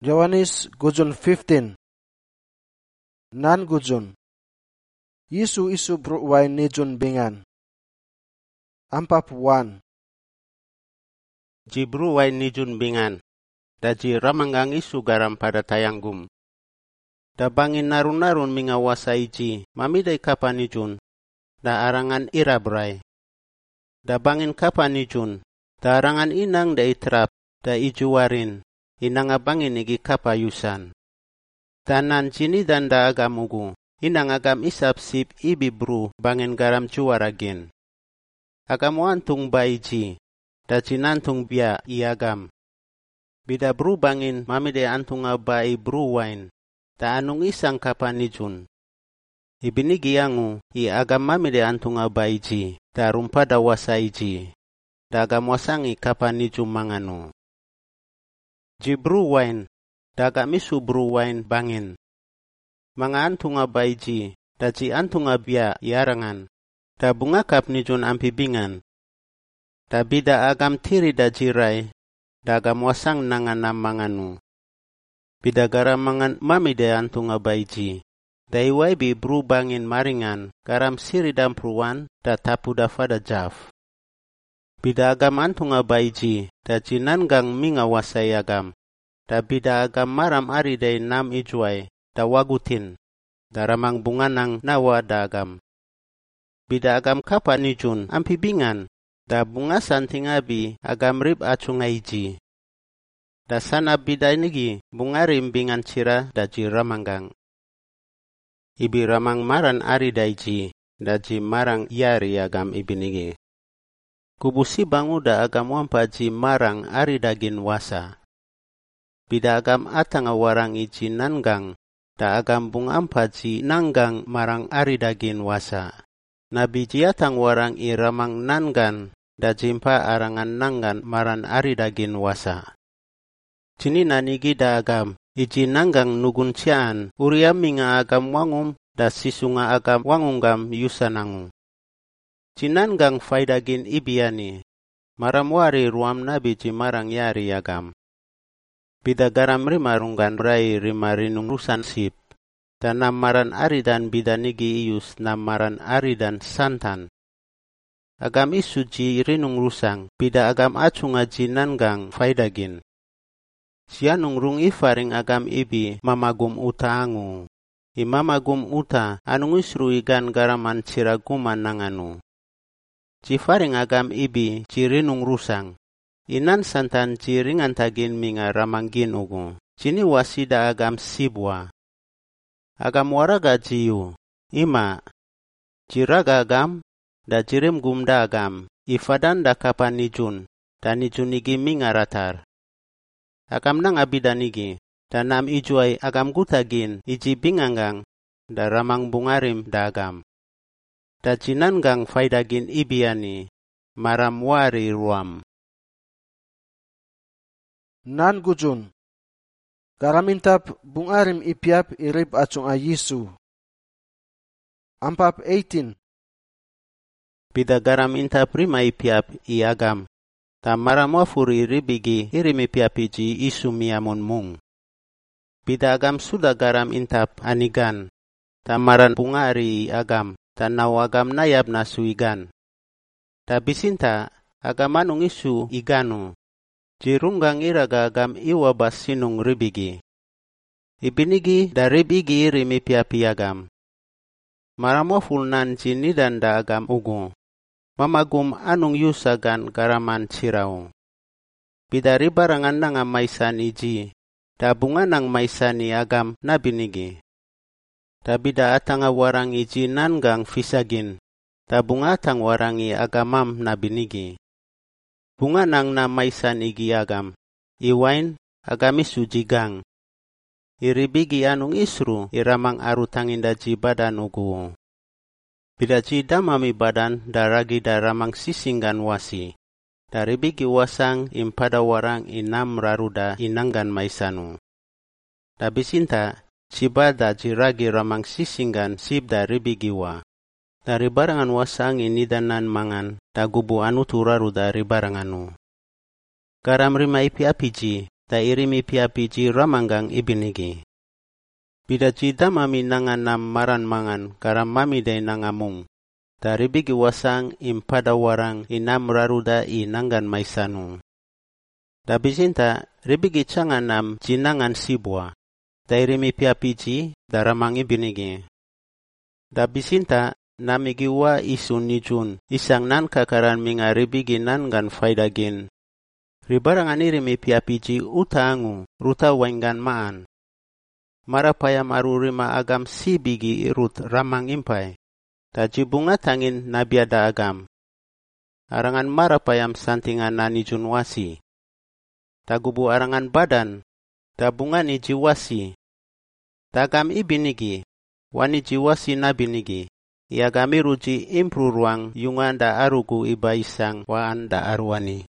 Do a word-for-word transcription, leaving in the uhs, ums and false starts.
Yohanes gujon fifteen. Nan gujon. Yisu isu bruway nejun bingan. Ampap one. Ji bruway nejun bingan. Da ji ramanggang isu garam pada tayanggum. Da bangin narun-narun mingawasai ji mamidai kapan nijun. Da arangan irabrai. Da bangin kapan nijun. Da arangan inang da itrap. Da ijuwarin. Inang abangin igi kapayusan. Tanan jini dan da agam ugu. Inang agam isap sip ibi bru bangin garam juwaragin. Agam wantung baiji. Da jinantung bia iagam. Bida bru bangin mamide antung abai bru wain. Da anung isang kapanijun. Ibinigi yangu i agam mamide antung abaiji. Da rumpada wasaiji. Da agam wasangi kapanijun manganu. Ji bru wain. Da agam isu bru wain bangin. Mga antung abaiji. Da ji antung abia iarangan. Da bungakap nijun ampibingan. Da bida agam tiri da jirai. Da agam wasang nanganam manganu. Bida garam mangan mamide antung abaiji. Da iwaibi bru bangin maringan. Garam siri dan pruwan. Da tapu da fada jaf. Bida agam antung abaiji. Da jinangang minga wasai agam. Da bida agam maram ari day nam ijuai. Da wagutin. Da ramang bunganang nawa da agam. Bida agam kapa nijun ampibingan. Da bunga santingabi agam rib acungaiji. Da sana bida nigi bunga rimbingan cira da ji ramanggang. Ibi ramang maran ari daiji. Da ji marang yari agam ibinigi. Kubusi bangu da agam wampa ji marang ari dagin wasa. Bida agam atang awarang iji nanggang. Da agam bung ampa ji nanggang marang ari dagin wasa. Nabi jiatang warang i ramang nangan. Da jimpa arangan nangan maran ari dagin wasa. Jini nanigi da agam. Iji nanggang nugun cian. Uriam minga agam wangum. Da sisunga agam wangunggam yusanangu. Jinanggang faidagin ibiani. Maram wari ruam nabi jimarang yari agam. Bida garam rima runggan rai rima rinung rusan sip. Dan namaran ari dan bida nigi ius namaran ari dan santan. Agam isu ji rinung rusang. Bida agam acunga jinanggang faidagin. Sianung rung ifaring agam ibi mamagum uta angu. Imamagum uta anung isru igan garaman ciraguman nanganu. Cifaring agam ibi cirinung rusang. Inan santan ciringan tagin minga ramanggin ugu. Cini wasida agam sibwa. Agam waraga jiu. Ima. Ciraga agam. Da cirim gumda agam. Ifadan da kapan nijun. Dan nijun igi minga ratar. Agam nang abidanigi. Dan nam ijuai agam gutagin. Iji binganggang. Da ramang bungarim da agam. Da jinanggang faidagin ibiani. Maram wari ruam. Nan gujun. Garamintap bungarim ipiap irib acung a Yisu. Ampap eighteen. Bida garamintap rima ipiap iagam. Ta maram wafuri iribigi irim ipiap iji isu miamun mung. Bida agam sudah garam intap anigan. Ta maran bungari agam. Ta nawagam nayab nasuigan. Ta bisinta agam anung isu iganu. Jirunggang iraga agam iwabas sinung ribigi. Ibinigi da ribigi irimi piapi agam. Maramo fulnan jini dan da agam ugu. Mamagum anung yusagan garaman cirau. Bidari barangan nanga maisan iji. Da bunga nang maisani agam nabinigi. Da bida atanga warang iji nanggang fisagin. Da bunga atang warangi agamam nabinigi. Bunga nang na maisan igi agam. Iwain agam isu jigang. Iribigi anung isru iramang arutangin da ji badan ugu. Bida ji damami badan daragi daramang sisinggan wasi. Dari bigi wasang impada warang inam raruda inanggan maisanu. Da bisinta sibada jiragi ramang sisinggan sib dari bigi wa. Dari barangan wasang ini danan mangan, da gubu anu turaru dari baranganu. Garam rima ipi apiji, da irimi piapi ji ramanggang ibinigi. Bida ji damami nangan nam maran mangan garam mami day nangamung. Da ribigi wasang impada warang inam raruda i nanggan maisanu. Da bisinta ribigi cangan nam jinangan sibwa. Da irimi piapi ji da ramang ibinigi. Da bisinta namigi wa isun nijun isang nan kakaran minga ribigi nan gan faidagin. Ribarangan irimi piapi ji uta angu ruta wainggan maan. Marapaya maru rima agam si bigi irut ramang impai. Da jibunga tangin nabiada agam. Arangan marapayam santingan nani junwasi. Da gubu arangan badan. Da bunga ni jiwasi. Da agam ibinigi. Wani jiwasi nabinigi. Ia gami ruji impru ruang yungan da arugu iba isang waan da arwani.